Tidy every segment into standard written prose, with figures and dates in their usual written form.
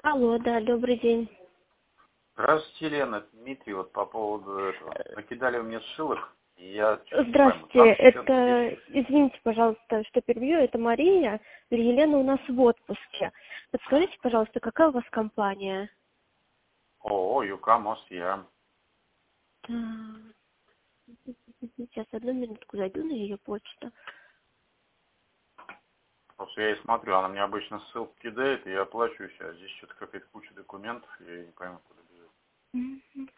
Алло, да, добрый день. Здравствуйте, Елена, это Дмитрий, вот по поводу этого. Накидали мне ссылок, и я чуть не пойму. Здравствуйте, Там счет это, здесь. извините, пожалуйста, что перебью, это Мария. Елена у нас в отпуске. Подскажите, пожалуйста, какая у вас компания? ООО ЮК Мосъям. Так, сейчас одну минутку зайду на ее почту. Просто я и смотрю, она мне обычно ссылку кидает, и я оплачиваюсь, а здесь что-то какая-то куча документов, и я не пойму, куда бежать.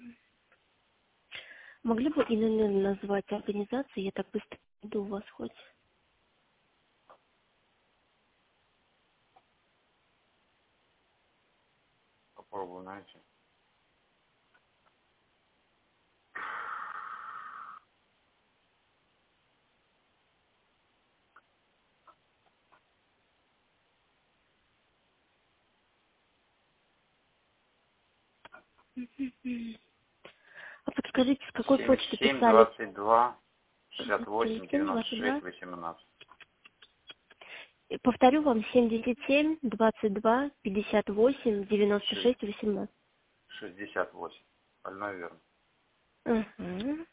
Могли бы ИНН назвать организацию, я так быстро иду у вас хоть. Попробую найти. А подскажите, с какой почты 77 писали? 22 68 77-22? 96 18. Повторю вам, 77 22 58 96 18. 68. Остальное верно. Угу.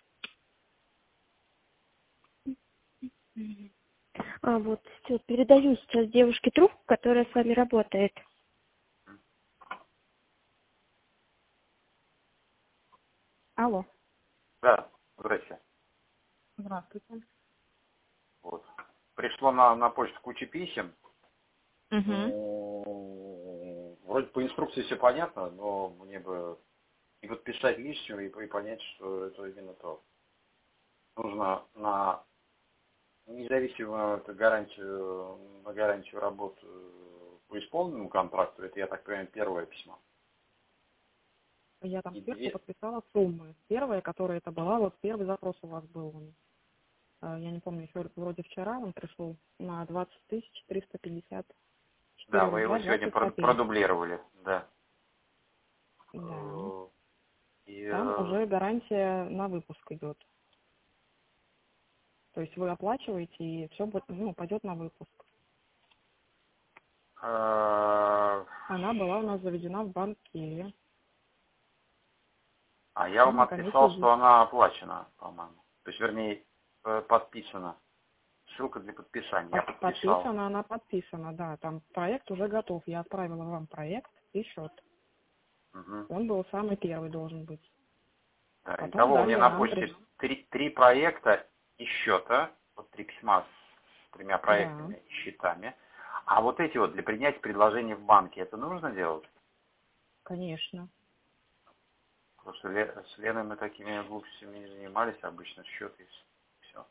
А, вот, все, передаю сейчас девушке трубку, которая с вами работает. Алло. Да, здрасте. Здравствуйте. Вот. Пришло на почту куча писем. Угу. Ну, вроде по инструкции все понятно, но мне бы и подписать лишнего, и понять, что это именно то. Нужно на независимую гарантию, на гарантию работы по исполненному контракту, это, я так понимаю, первое письмо. Я там И сверху две... подписала суммы. Первая, которая это была, вот первый запрос у вас был. Я не помню, еще вроде вчера он пришел на 20 354 Да, вы его рубля сегодня 20 копеек. продублировали, да. Да. И, Там уже гарантия на выпуск идет. То есть вы оплачиваете, и все пойдет на выпуск. Она была у нас заведена в банке. а я вам Там отписал, комиссия что она оплачена, по-моему. То есть, вернее, подписана. Ссылка для подписания. Я подписал. подписана, она подписана, да. Там проект уже готов. Я отправила вам проект и счет. Угу. Он был самый первый должен быть. Да, Потом итого у меня далее на нам почте три проекта и счета, вот 3 письма с 3 Да, проектами и счетами. А вот эти вот для принятия предложений в банке, это нужно делать? конечно. Потому что с Леной мы такими глупостями не занимались, обычно счет и все.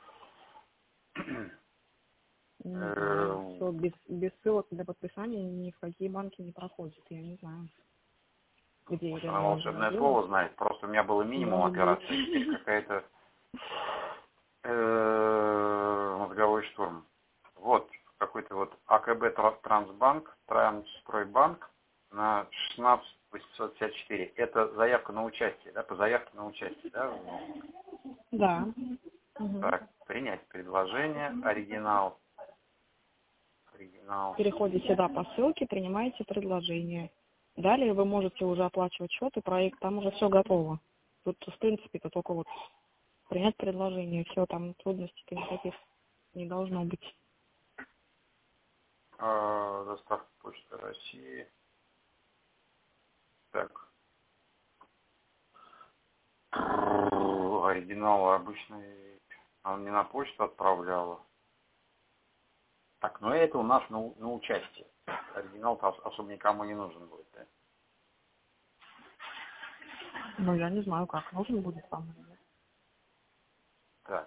Не знаю. Все без ссылок для подписания ни в какие банки не проходит. Я не знаю, где Может, она Елена нужно волшебное делать. слово знает. Просто у меня было минимум Может быть. операций, теперь какая-то мозговой штурм. Вот какой-то вот АКБ Трансбанк, Трансстройбанк на 16854. Это заявка на участие, да, по заявке на участие, да? Да. Угу. Так, принять предложение, оригинал. Переходите сюда по ссылке, принимаете предложение. Далее вы можете уже оплачивать счет и проект, там уже все готово. Тут, в принципе, это только вот принять предложение, все, там трудностей-то никаких не должно быть. Доставка Почты России. Так. Оригинал обычный. Он не на почту отправляла. Так, но это у нас на участие. Оригинал-то особо никому не нужен будет, да? Ну, я не знаю, как нужен будет вам или нет. Так.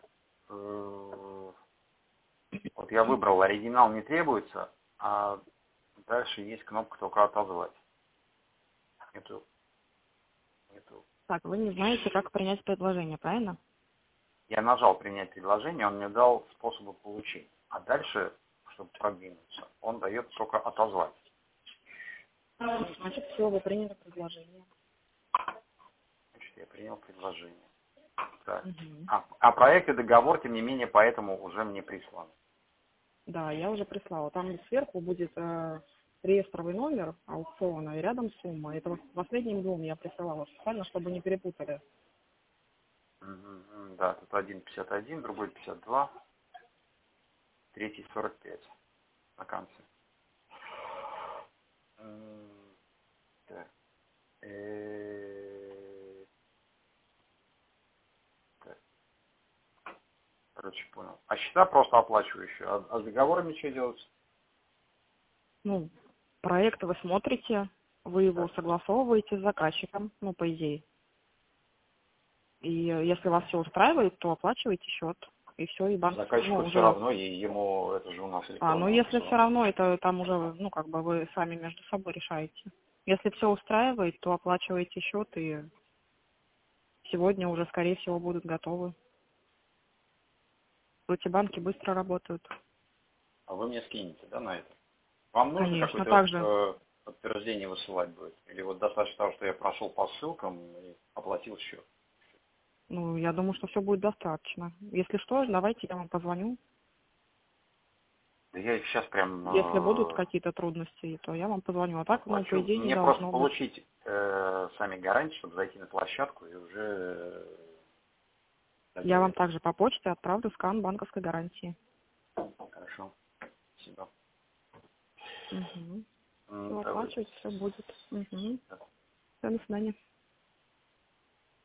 Вот я выбрал, оригинал не требуется, а дальше есть кнопка только отозвать. Нету. Так, вы не знаете, как принять предложение, правильно? Я нажал принять предложение, он мне дал способы получения. А дальше, чтобы продвинуться, он дает только отозвать. Значит, все, вы приняли предложение. Значит, я принял предложение. Так. Угу. А проект и договор, тем не менее, поэтому уже мне прислан. Да, я уже прислала. Там сверху будет реестровый номер аукциона и рядом сумма. Это вот последним двум я присылала специально, чтобы не перепутали. Да, тут один 51, другой 52, третий 45 на конце. Так. Так. Короче, понял. А счета просто оплачивающие. А с договорами что делать? Ну, проект вы смотрите, вы его Так. согласовываете с заказчиком, ну, по идее. И если вас все устраивает, то оплачиваете счет. И все, и банк, Заказчику ну, все уже... равно, и ему это же у нас электронно. ну, если все равно, это там уже, ну, как бы вы сами между собой решаете. Если все устраивает, то оплачиваете счет, и сегодня уже, скорее всего, будут готовы. Эти банки быстро работают. А вы мне скинете, да, на это? Вам нужно Конечно, какое-то также. подтверждение высылать будет? Или вот достаточно того, что я прошел по ссылкам и оплатил счет? Ну, я думаю, что все будет достаточно. Если что, давайте я вам позвоню. Да я их сейчас прям Если будут какие-то трудности, то я вам позвоню. А так, ну, по оплачу. идее, не Мне просто должно быть. получить сами гарантии, чтобы зайти на площадку и уже... Я вам также по почте отправлю скан банковской гарантии. Хорошо. Спасибо. Угу. Все Давай. оплачивать, все будет. Угу. Да. Все, до свидания.